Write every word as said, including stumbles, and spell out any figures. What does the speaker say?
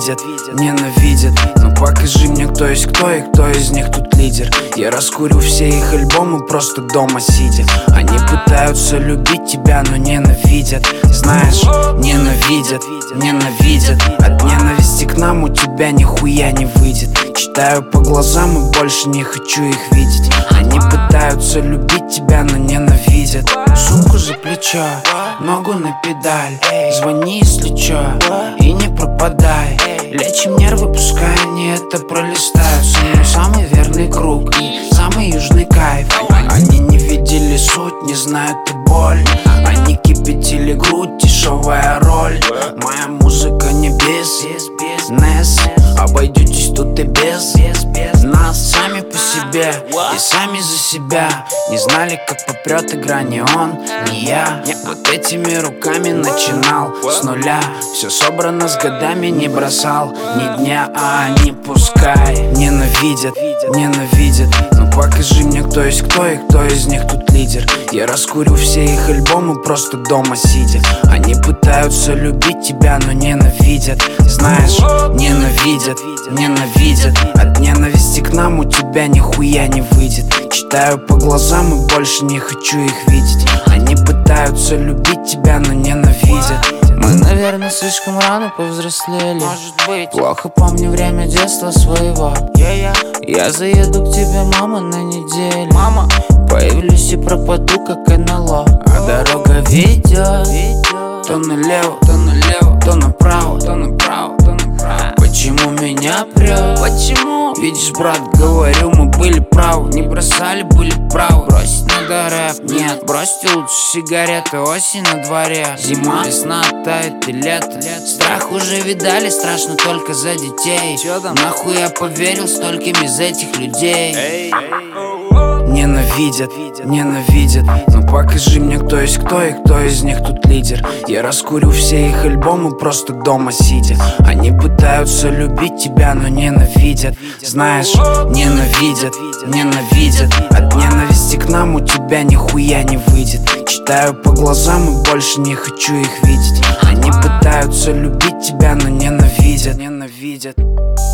ненавидят, ненавидят. Но покажи мне, кто есть кто и кто из них тут лидер. Я раскурю все их альбомы просто дома сидя. Они пытаются любить тебя, но ненавидят. Знаешь, ненавидят, ненавидят. От ненависти к нам у тебя нихуя не выйдет. Читаю по глазам и больше не хочу их видеть. Они пытаются любить тебя, но ненавидят. Сумку за плечо, ногу на педаль. Звони, если чё, и не пропадай. Лечим нервы, пускай они это пролистают. Со мной самый верный круг и самый южный кайф. Они не видели суть, не знают и боль. Они кипятили грудь, дешевая роль. Моя музыка не бизнес. Обойдетесь тут и без нас. Сами по себе и сами за себя. Не знали, как попрет игра, не он, не я. Вот этими руками начинал с нуля. Все собрано с годами, не бросал ни дня, а они пускай ненавидят, ненавидят. Но покажи мне, кто есть кто и кто из них тут лидер. Я раскурю все их альбомы просто дома сидя. Они пытаются любить тебя, но ненавидят. Знаешь, ненавидят, ненавидят. От ненависти к нам у тебя нихуя не выйдет. Читаю по глазам и больше не хочу их видеть. Они пытаются любить тебя, но ненавидят. Мы, наверное, слишком рано повзрослели. Может быть. Плохо помню время детства своего. Yeah, yeah. Я заеду к тебе, мама, на неделю. Мама. Появлюсь и пропаду, как НЛО. А дорога ведет То налево, то налево, то направо, то направо, то направо. Почему меня прет? Почему? Видишь, брат, говорю, мы были правы. Не бросали, были правы. Бросить надо рэп, нет. Бросьте лучше сигареты, осень на дворе. Зима, весна, тает и лето. Страх уже видали, страшно только за детей. Нахуй я поверил стольким из этих людей. Ненавидят, ненавидят. Но покажи мне, кто есть кто и кто из них тут лидер. Я раскурю все их альбомы просто дома сидя. Они пытаются любить тебя, но ненавидят. Знаешь, ненавидят, ненавидят. От ненависти к нам у тебя нихуя не выйдет. Читаю по глазам и больше не хочу их видеть. Они пытаются любить тебя, но ненавидят, ненавидят.